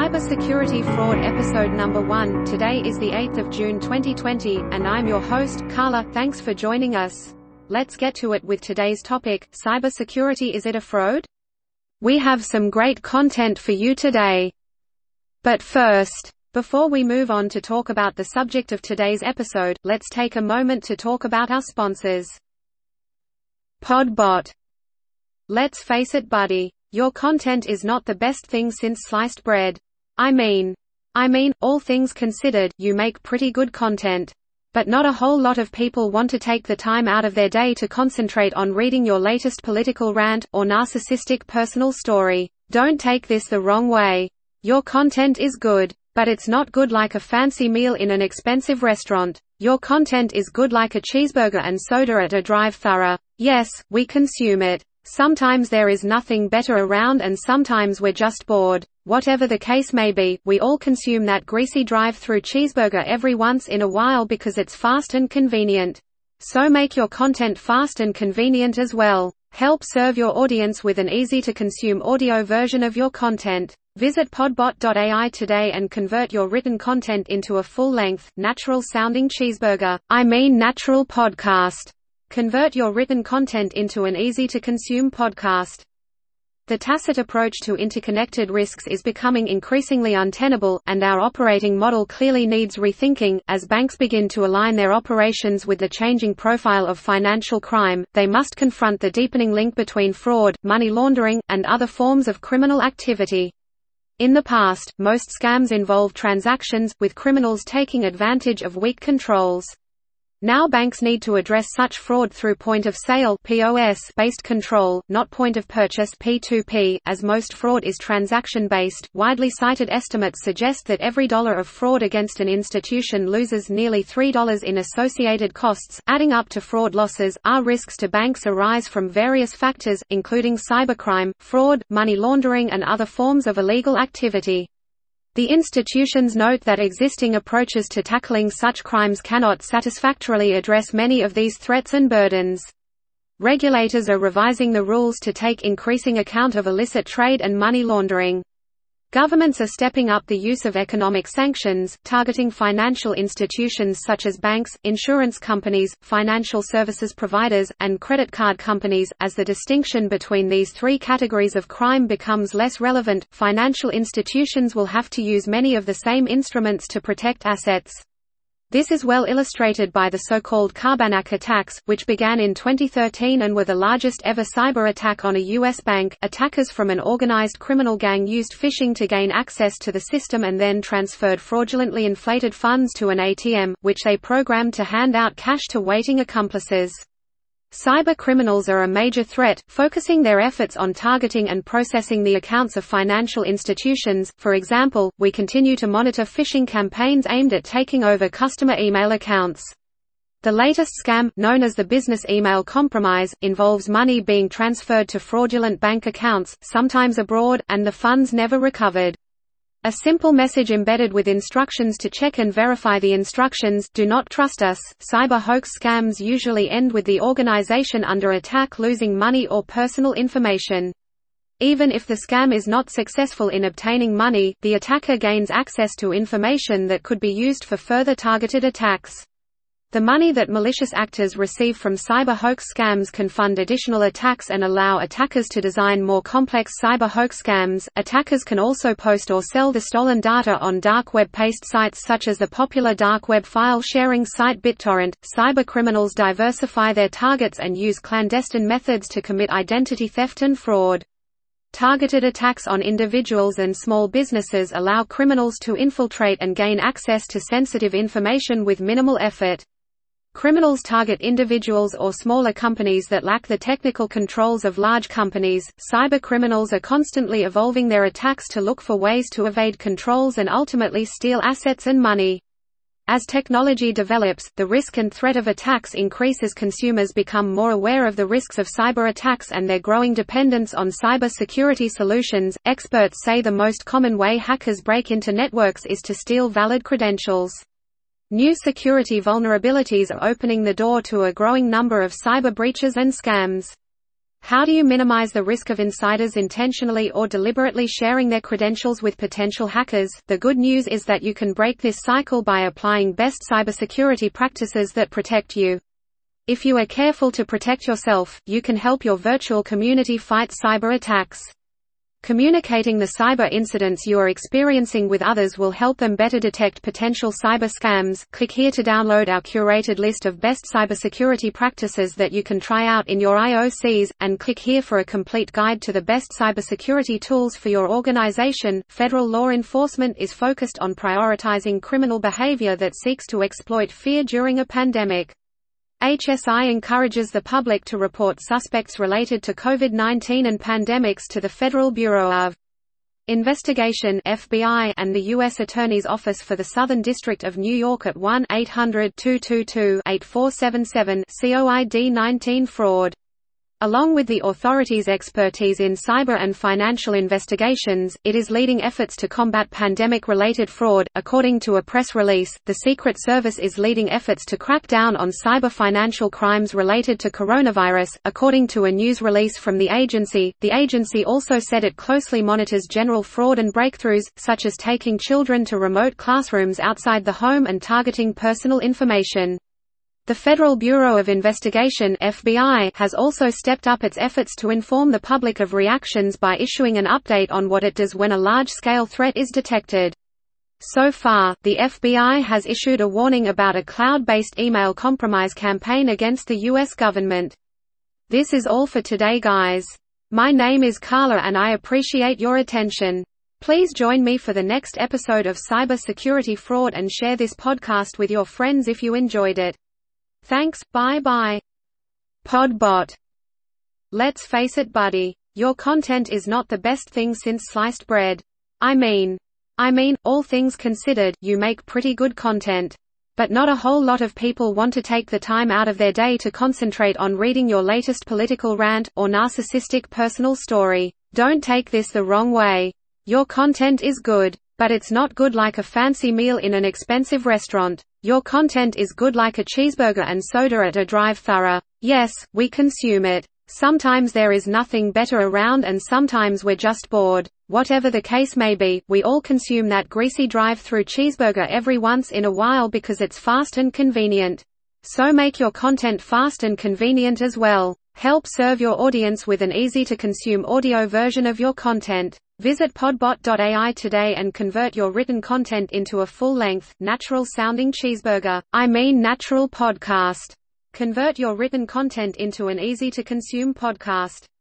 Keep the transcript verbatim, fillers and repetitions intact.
Cybersecurity Fraud Episode Number one. Today is the eighth of June twenty twenty, and I'm your host, Carla. Thanks for joining us. Let's get to it with today's topic, cybersecurity, is it a fraud? We have some great content for you today. But first, before we move on to talk about the subject of today's episode, let's take a moment to talk about our sponsors. Podbot. Let's face it, buddy. Your content is not the best thing since sliced bread. I mean, I mean, all things considered, you make pretty good content. But not a whole lot of people want to take the time out of their day to concentrate on reading your latest political rant, or narcissistic personal story. Don't take this the wrong way. Your content is good. But it's not good like a fancy meal in an expensive restaurant. Your content is good like a cheeseburger and soda at a drive-thru. Yes, we consume it. Sometimes there is nothing better around and sometimes we're just bored. Whatever the case may be, we all consume that greasy drive-thru cheeseburger every once in a while because it's fast and convenient. So make your content fast and convenient as well. Help serve your audience with an easy-to-consume audio version of your content. Visit podbot dot A I today and convert your written content into a full-length, natural-sounding cheeseburger, I mean natural podcast. Convert your written content into an easy-to-consume podcast. The tacit approach to interconnected risks is becoming increasingly untenable, and our operating model clearly needs rethinking. As banks begin to align their operations with the changing profile of financial crime, they must confront the deepening link between fraud, money laundering, and other forms of criminal activity. In the past, most scams involved transactions, with criminals taking advantage of weak controls. Now banks need to address such fraud through point-of-sale (P O S)-based control, not point-of-purchase (P two P), as most fraud is transaction-based. Widely cited estimates suggest that every dollar of fraud against an institution loses nearly three dollars in associated costs, adding up to fraud losses. Our risks to banks arise from various factors, including cybercrime, fraud, money laundering and other forms of illegal activity. The institutions note that existing approaches to tackling such crimes cannot satisfactorily address many of these threats and burdens. Regulators are revising the rules to take increasing account of illicit trade and money laundering. Governments are stepping up the use of economic sanctions, targeting financial institutions such as banks, insurance companies, financial services providers, and credit card companies. As the distinction between these three categories of crime becomes less relevant, financial institutions will have to use many of the same instruments to protect assets. This is well illustrated by the so-called Carbanak attacks, which began in twenty thirteen and were the largest ever cyber attack on a U S bank. Attackers from an organized criminal gang used phishing to gain access to the system and then transferred fraudulently inflated funds to an A T M, which they programmed to hand out cash to waiting accomplices. Cyber criminals are a major threat, focusing their efforts on targeting and processing the accounts of financial institutions. For example, we continue to monitor phishing campaigns aimed at taking over customer email accounts. The latest scam, known as the business email compromise, involves money being transferred to fraudulent bank accounts, sometimes abroad, and the funds never recovered. A simple message embedded with instructions to check and verify the instructions, "Do not trust us." Cyber hoax scams usually end with the organization under attack losing money or personal information. Even if the scam is not successful in obtaining money, the attacker gains access to information that could be used for further targeted attacks. The money that malicious actors receive from cyber hoax scams can fund additional attacks and allow attackers to design more complex cyber hoax scams. Attackers can also post or sell the stolen data on dark web-based sites such as the popular dark web file sharing site BitTorrent. Cybercriminals diversify their targets and use clandestine methods to commit identity theft and fraud. Targeted attacks on individuals and small businesses allow criminals to infiltrate and gain access to sensitive information with minimal effort. Criminals target individuals or smaller companies that lack the technical controls of large companies. Cyber criminals are constantly evolving their attacks to look for ways to evade controls and ultimately steal assets and money. As technology develops, the risk and threat of attacks increase as consumers become more aware of the risks of cyber attacks and their growing dependence on cyber security solutions. Experts say the most common way hackers break into networks is to steal valid credentials. New security vulnerabilities are opening the door to a growing number of cyber breaches and scams. How do you minimize the risk of insiders intentionally or deliberately sharing their credentials with potential hackers? The good news is that you can break this cycle by applying best cybersecurity practices that protect you. If you are careful to protect yourself, you can help your virtual community fight cyber attacks. Communicating the cyber incidents you are experiencing with others will help them better detect potential cyber scams. Click here to download our curated list of best cybersecurity practices that you can try out in your I O Cs, and click here for a complete guide to the best cybersecurity tools for your organization. Federal law enforcement is focused on prioritizing criminal behavior that seeks to exploit fear during a pandemic. H S I encourages the public to report suspects related to COVID nineteen and pandemics to the Federal Bureau of Investigation (F B I) and the U S Attorney's Office for the Southern District of New York at one eight hundred, two two two, eight four seven seven C O I D nineteen fraud. Along with the authorities' expertise in cyber and financial investigations, it is leading efforts to combat pandemic-related fraud. According to a press release, the Secret Service is leading efforts to crack down on cyber financial crimes related to coronavirus. According to a news release from the agency, the agency also said it closely monitors general fraud and breakthroughs, such as taking children to remote classrooms outside the home and targeting personal information. The Federal Bureau of Investigation (F B I) has also stepped up its efforts to inform the public of reactions by issuing an update on what it does when a large-scale threat is detected. So far, the F B I has issued a warning about a cloud-based email compromise campaign against the U S government. This is all for today, guys. My name is Carla and I appreciate your attention. Please join me for the next episode of Cyber Security Fraud and share this podcast with your friends if you enjoyed it. Thanks, bye-bye. Podbot. Let's face it, buddy. Your content is not the best thing since sliced bread. I mean. I mean, all things considered, you make pretty good content. But not a whole lot of people want to take the time out of their day to concentrate on reading your latest political rant, or narcissistic personal story. Don't take this the wrong way. Your content is good. But it's not good like a fancy meal in an expensive restaurant. Your content is good like a cheeseburger and soda at a drive-thru. Yes, we consume it. Sometimes there is nothing better around and sometimes we're just bored. Whatever the case may be, we all consume that greasy drive-thru cheeseburger every once in a while because it's fast and convenient. So make your content fast and convenient as well. Help serve your audience with an easy-to-consume audio version of your content. Visit podbot dot A I today and convert your written content into a full-length, natural-sounding cheeseburger, I mean natural podcast. Convert your written content into an easy-to-consume podcast.